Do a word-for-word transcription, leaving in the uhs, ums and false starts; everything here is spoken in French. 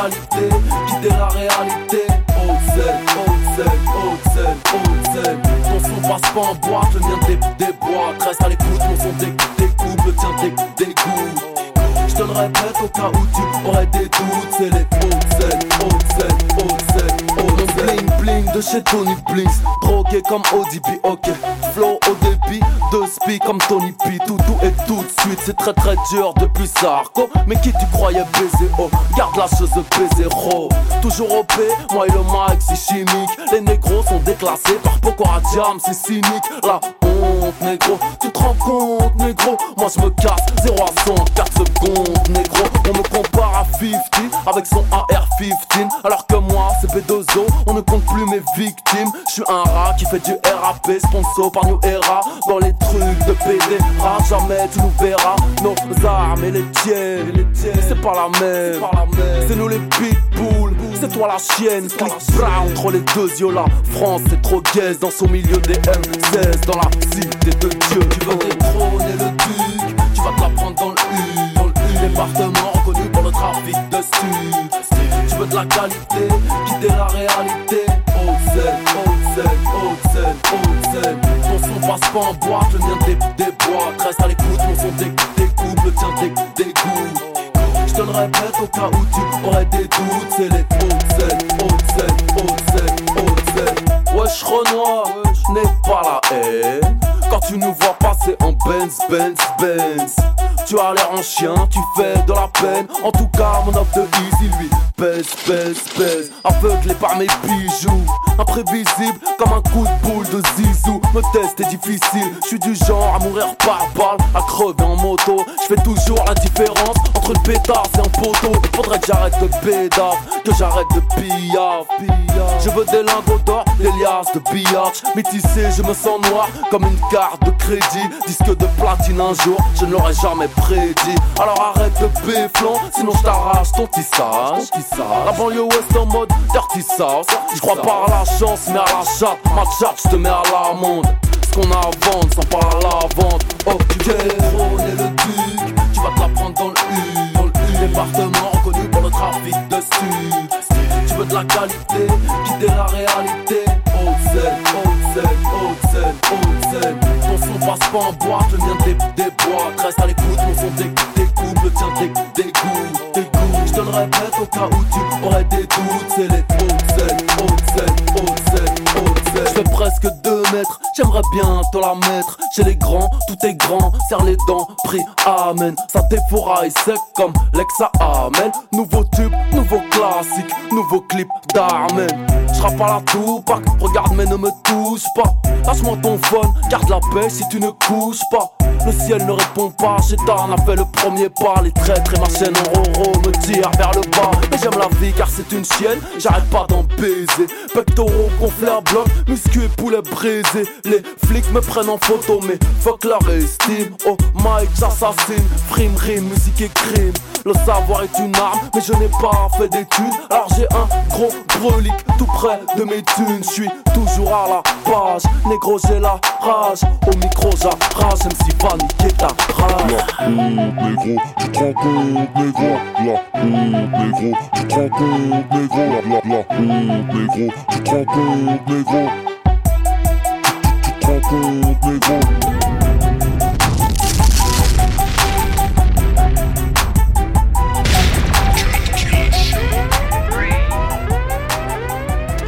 qualité, quitter la réalité. Haute scène, haute scène, haute scène, haute scène. Ton son passe pas en boîte, le mien dé déboîte. Reste à l'écoute, mon son dé découpe, le tien dé dégoûte. Je te le répète au cas où tu aurais des doutes. C'est les hautes scènes, haute scène, haute scène, haute scène. Bling bling de chez Tony Blinks, drogué comme O D B, ok. Flow au débit, de spi comme Tony P. Tout doux et tout de suite, c'est très très dur depuis Sarko. Mais qui tu croyais baiser, oh, garde la chose B zéro. Toujours O P, moi et le mic c'est chimique. Les négros sont déclassés par Pokora Jam, c'est cynique. La honte négro, tu te rends compte négro. Moi je me casse, zéro à cent, quatre secondes négro. On me compare à cinquante avec son A R quinze. Alors que moi c'est B deux O, on ne compte plus mes victimes. Je suis un rat qui fait du R A P, sponsor par New Era. Dans les trucs de P D, rare jamais tu nous verras. Nos armes et les tiennes, c'est pas la même. C'est nous les pitbulls, c'est toi la chienne. Click bra entre les deux yeux. La France c'est trop gaze dans son milieu des M seize. Dans la cité de Dieu, tu veux détrôner le duc, tu vas te la prendre dans le U. Dans le U, département reconnu pour le trafic de sucre. Tu veux de la qualité, quitter la réalité. Haute scène, haute scène, haute scène, haute scène. Ton son passe pas en boîte, le mien dé déboîte. Reste à l'écoute, mon son dé découpe, le tien dé dégoûte. Je te le répète au cas où tu aurais des doutes. C'est les hautes scènes, haute scène, haute scène, haute scène. Wesh Renoir, n'aie pas la haine quand tu nous vois passer en Benz, Benz, Benz. Tu as l'air en chien, tu fais de la peine. En tout cas mon homme de Easy lui pèse, pèse, pèse. Aveuglé par mes bijoux, imprévisible comme un coup de boule de zizou. Me test est difficile, je suis du genre à mourir par balle, à crever en moto. Je fais toujours la différence entre le pétard et un poteau. Faudrait que j'arrête de pédave, que j'arrête de pillave. Je veux des lingots d'or, des liasses de billard. Métissé, je me sens noir comme une carte de crédit. Disque de platine un jour, je ne l'aurais jamais prédit. Alors arrête de béflon, sinon je t'arrache ton tissage. La banlieue ouest en mode dirty sauce. Je crois pas à la chance mais à la chatte. Ma chatte je te mets à l'amende. Ce qu'on a à vendre sans pas à la vente. Oh tu veux détrôner le duc, tu vas te la prendre dans le U. Dans le U, département reconnu pour le trafic de sucre. Tu veux de la qualité, quitter la réalité. Haute scène, haute scène, haute scène, haute scène. Ton son passe pas en boîte, le mien dé déboîte. Reste à l'écoute, mon son dé découpe, le tien dé dégoûte, dégoûte. Je te le répète au cas où tu aurais des doutes. C'est les hautes scènes, haute scène, haute scène, haute scène. Je fais presque deux mètres, j'aimerais bien te la mettre. Chez les grands, tout est grand, serre les dents, prie amen. Ça défouraille sec comme l'ex amen. Nouveau tube, nouveau classique, nouveau clip d'Armen. J'rappe pas la Tupac, regarde mais ne me touche pas. Lâche-moi ton phone, garde la paix si tu ne couches pas. Le ciel ne répond pas, Chétan a fait le premier pas. Les traîtres et ma chaîne en roro me tirent vers le bas. Mais j'aime la vie car c'est une chienne, j'arrête pas d'en baiser. Pectoraux gonflés à bloc, muscu et poulet brisé. Les flics me prennent en photo mais fuck leur estime. Oh Mike j'assassine, frime, rime, musique et crime. Le savoir est une arme mais je n'ai pas fait d'études. Alors j'ai un gros brelique tout près de mes thunes. J'suis toujours à la page, négro j'ai la rage. Au micro j'arrache, M C va niquer ta rage. La honte négro, tu te rends compte négro. La honte négro, tu te rends compte négro. La, la, la honte négro, tu te rends compte négro. Tu, tu, tu te rends compte négro.